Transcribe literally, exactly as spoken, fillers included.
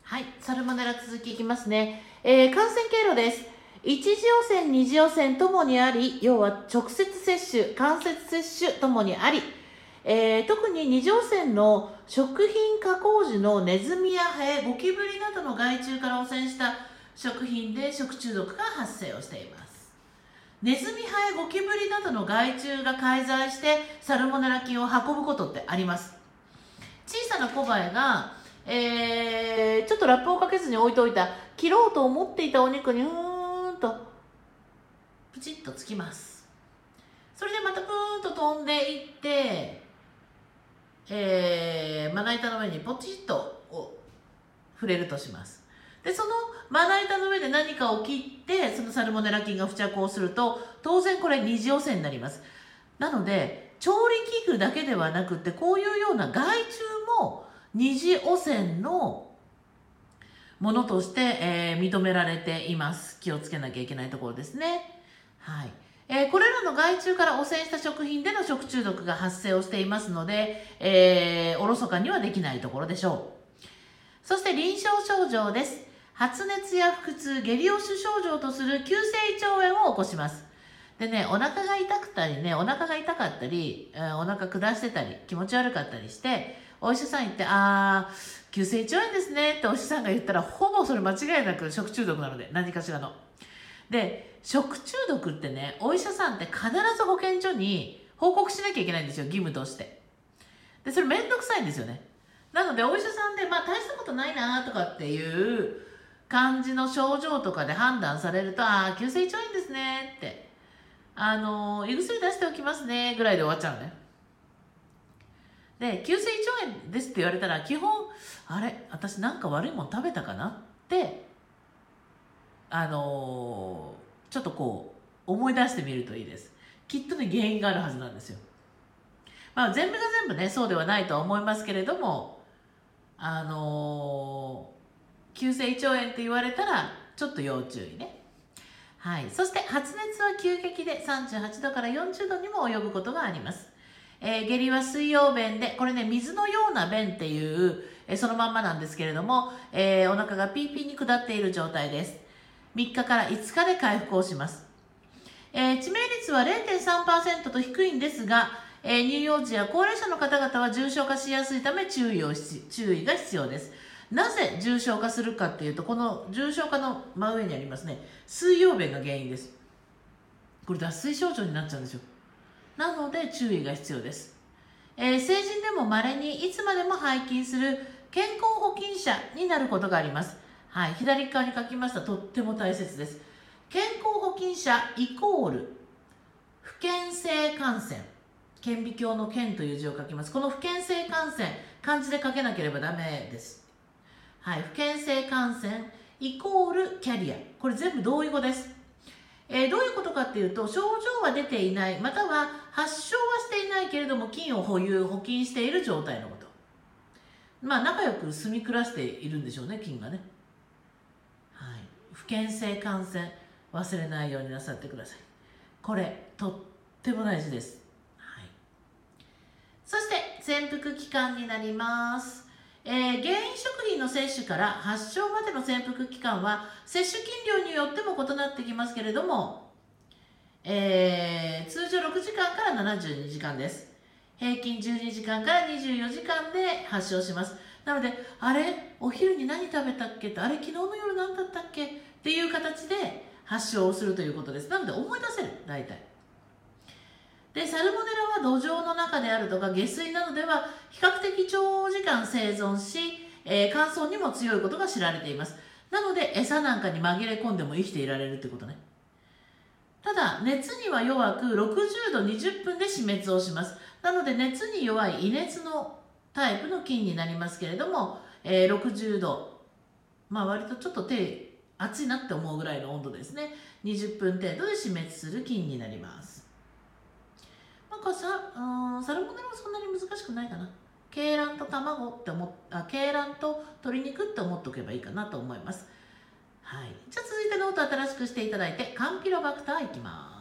はい、サルモネラ続きいきますね。えー感染経路です。一次汚染、二次汚染ともにあり、要は直接接種、間接接種ともにあり、えー特に二次汚染の食品加工時のネズミやハエ、ゴキブリなどの害虫から汚染した食品で食中毒が発生をしています。ネズミ、ハエ、ゴキブリなどの害虫が介在してサルモネラ菌を運ぶことってあります。小さな小バエが、えーちょっとラップをかけずに置いておいた切ろうと思っていたお肉にうーんとプチッとつきます。それでまたプーンと飛んでいって、えーまな板の上にポチッと触れるとします。でそのまな板の上で何かを切ってそのサルモネラ菌が付着をすると当然これ二次汚染になります。なので調理器具だけではなくてこういうような害虫も二次汚染のものとして、えー認められています。気をつけなきゃいけないところですね。はい。えーこれらの害虫から汚染した食品での食中毒が発生をしていますので、えーおろそかにはできないところでしょう。そして臨床症状です。発熱や腹痛、下痢を主症状とする急性胃腸炎を起こします。でね、お腹が痛くたりね、お腹が痛かったり、えーお腹下してたり、気持ち悪かったりして、お医者さん行って、あー、急性胃腸炎ですねってお医者さんが言ったら、ほぼそれ間違いなく食中毒なので、何かしらの。で、食中毒ってね、お医者さんって必ず保健所に報告しなきゃいけないんですよ、義務として。で、それめんどくさいんですよね。なので、お医者さんで、まあ大したことないなとかっていう感じの症状とかで判断されると、あー、急性胃腸炎ですねって。あの胃薬出しておきますねぐらいで終わっちゃうね。で急性胃腸炎ですって言われたら基本あれ私なんか悪いもの食べたかなってあのちょっとこう思い出してみるといいです。きっとね原因があるはずなんですよ。まあ全部が全部ねそうではないとは思いますけれども、あの急性胃腸炎って言われたらちょっと要注意ね。はい、そして発熱は急激でさんじゅうはちどからよんじゅうどにも及ぶことがあります。えー下痢は水溶便で、これね水のような便っていう、えーそのまんまなんですけれども、えーお腹がピーピーに下っている状態です。みっかからいつかで回復をします。えー致命率は れいてんさんパーセント と低いんですが、えー乳幼児や高齢者の方々は重症化しやすいため注意をし注意が必要です。なぜ重症化するかっていうと、この重症化の真上にありますね、水溶便が原因です。これ脱水症状になっちゃうんですよ。なので注意が必要です。えー成人でも稀にいつまでも拝金する健康保菌者になることがあります。はい、左側に書きました。とっても大切です。健康保菌者イコール不健性感染。顕微鏡の顕という字を書きます。この不健性感染、漢字で書けなければダメです。はい、不健性感染イコールキャリア。これ全部同意語です。えーどういうことかっていうと、症状は出ていない、または発症はしていないけれども、菌を保有、保菌している状態のこと。まあ、仲良く住み暮らしているんでしょうね、菌がね。はい。不健性感染、忘れないようになさってください。これ、とっても大事です。はい。そして、潜伏期間になります。えー原因食品の摂取から発症までの潜伏期間は摂取菌量によっても異なってきますけれども、えー通常ろくじかんからななじゅうにじかんです。平均じゅうにじかんからにじゅうよじかんで発症します。なので、あれお昼に何食べたっけって、あれ昨日の夜何だったっけっていう形で発症をするということです。なので思い出せる、大体。で、サルモネラは土壌の中であるとか下水などでは比較的長時間生存し、えー乾燥にも強いことが知られています。なので餌なんかに紛れ込んでも生きていられるってことね。ただ熱には弱くろくじゅうどにじゅっぷんで死滅をします。なので熱に弱い胃熱のタイプの菌になりますけれども、えーろくじゅうど、まあ割とちょっと手熱いなって思うぐらいの温度ですね、にじゅっぷん程度で死滅する菌になります。なんかさ、うん、サルモネラはそんなに難しくないかな。鶏卵と卵って思っあ鶏卵と鶏肉って思っておけばいいかなと思います。はい、じゃあ続いてノート新しくしていただいてカンピロバクターいきます。